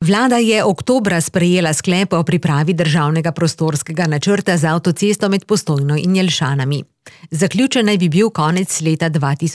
Vlada je oktobra sprejela sklep o pripravi državnega prostorskega načrta za avtocesto med Postojno in Jelšanami. Zaključen naj bi bil konec leta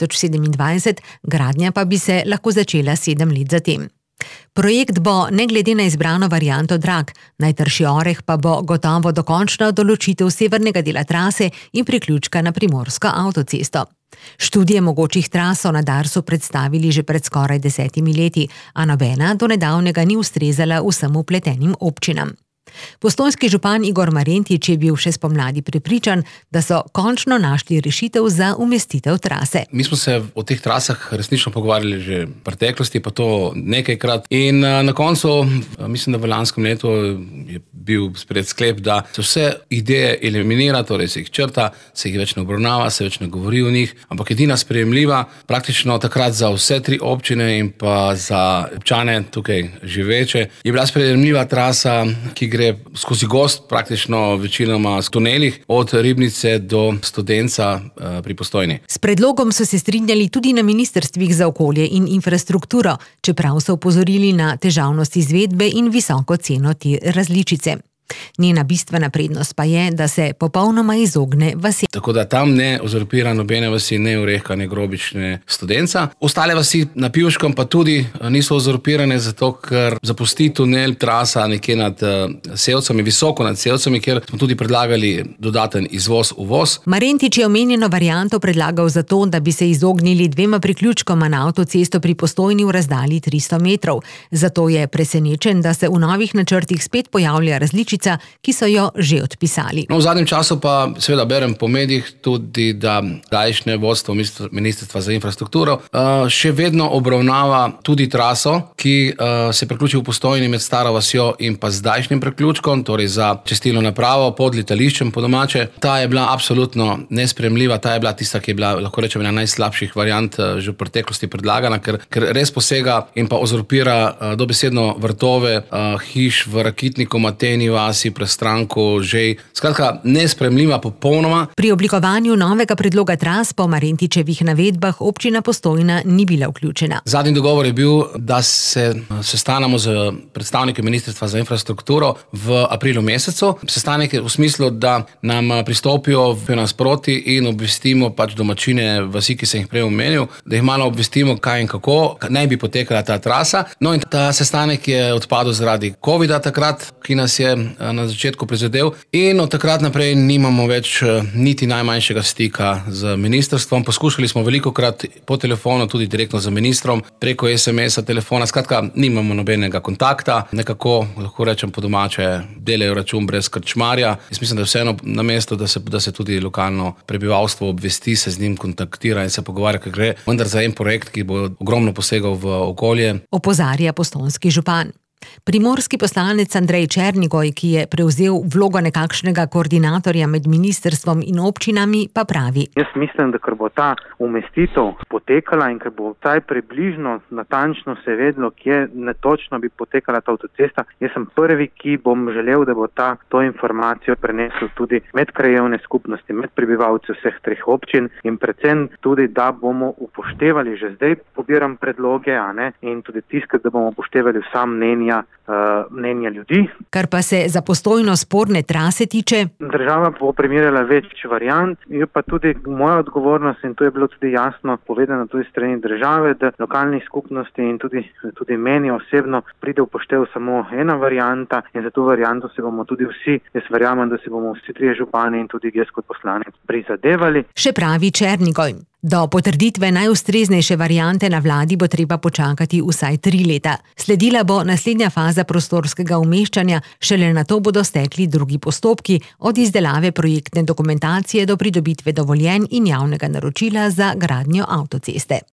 2027, gradnja pa bi se lahko začela 7 let zatem. Projekt bo ne glede na izbrano varianto drag, najtrši oreh pa bo gotovo dokončna določitev severnega dela trase in priključka na primorsko avtocesto. Študije mogočih tras so na Darsu predstavili že pred skoraj 10 leti, a nobena do nedavnega ni ustrezala vsem vpletenim občinam. Postojnski župan Igor Marentič je bil še spomladi prepričan, da so končno našli rešitev za umestitev trase. Mi smo se o teh trasah resnično pogovarjali že v preteklosti, pa to nekajkrat. In na koncu, mislim, da v lanskem letu je bil sprejet sklep, da se vse ideje eliminira, torej se jih črta, se jih več ne obravnava, se več ne govori o njih, ampak edina sprejemljiva, praktično takrat za vse 3 občine in pa za občane tukaj živeče, je bila sprejemljiva trasa, ki gre skozi gozd, praktično večinoma s tunelih, od Ribnice do Studenca pri Postojni. S predlogom so se strinjali tudi na ministrstvih za okolje in infrastrukturo, čeprav so opozorili na težavnost izvedbe in visoko ceno te različice. Njena bistvena prednost pa je, da se popolnoma izogne vasi. Tako da tam ne uzurpira nobene vasi, ne Orehka, ne Grobič, ne Studenca. Ostale vasi na Pivškem pa tudi niso uzurpirane, zato ker zapusti tunel trasa nekje nad Sevcami, visoko nad Sevcami, kjer smo tudi predlagali dodaten izvoz-uvoz. Marentič je omenjeno varianto predlagal zato, da bi se izognili 2 priključkoma na avtocesto pri Postojni v razdalji 300 metrov. Zato je presenečen, da se v novih načrtih spet pojavlja različica, ki so jo že odpisali. V zadnjem času pa seveda berem po medijih tudi, da zdajšnje vodstvo Ministrstva za infrastrukturo še vedno obravnava tudi traso, ki se priključi v Postojni med Staro vasjo in pa zdajšnjim priključkom, torej za čistilno napravo pod letališčem po domače. Ta je bila absolutno nesprejemljiva, ta je bila tista, ki je bila, lahko rečem, ena najslabših variant že v preteklosti predlagana, ker res posega in pa uzurpira dobesedno vrtove hiš v Rakitniku, Mateni vasi, Prestranku, Žej. Skratka, nesprejemljiva popolnoma. Pri oblikovanju novega predloga tras po Marentičevih navedbah občina Postojna ni bila vključena. Zadnji dogovor je bil, da se sestanemo z predstavniki Ministrstva za infrastrukturo v aprilu mesecu. Sestanek je v smislu, da nam pristopijo v nasproti in obvestimo domačine vasi, ki sem jih prej omenil, da jih malo obvestimo, kaj in kako naj bi potekala ta trasa. No in ta sestanek je odpadel zaradi covida takrat, ki nas je na začetku prizadel, in od takrat naprej nimamo več niti najmanjšega stika z ministrstvom. Poskušali smo velikokrat po telefonu, tudi direktno z ministrom, preko SMS-a, telefona, skratka, nimamo nobenega kontakta, nekako, lahko rečem po domače, delajo račun brez krčmarja. Jaz mislim, da je vseeno na mestu, da se tudi lokalno prebivalstvo obvesti, se z njim kontaktira in se pogovarja, ker gre vendar za en projekt, ki bo ogromno posegal v okolje. Opozarja postojnski župan. Primorski poslanec Andrej Černigoj, ki je prevzel vlogo nekakšnega koordinatorja med ministrstvom in občinami, pa pravi. Jaz mislim, da ker bo ta umestitev potekala in ker bo vsaj približno natančno se vedlo, kje netočno bi potekala ta avtocesta, jaz sem prvi, ki bom želel, da bo to informacijo prenesel tudi med krajevne skupnosti, med prebivalci vseh 3 občin in predvsem tudi, da bomo upoštevali, že zdaj pobiram predloge, in tudi tiskati, da bomo upoštevali vsa mnenja ljudi. Kar pa se za Postojno sporne trase tiče. Država bo primerjala več variant, je pa tudi moja odgovornost, in to je bilo tudi jasno povedano tudi strani države, da lokalnih skupnosti in tudi meni osebno pride upoštev samo ena varianta, in za to varianto se bomo tudi vsi, jaz verjamem, da se bomo vsi 3 župani in tudi jaz kot poslanec prizadevali. Še pravi Černigoj. Do potrditve najustreznejše variante na vladi bo treba počakati vsaj 3 leta. Sledila bo naslednja faza prostorskega umeščanja, šele nato bodo stekli drugi postopki, od izdelave projektne dokumentacije do pridobitve dovoljenj in javnega naročila za gradnjo avtoceste.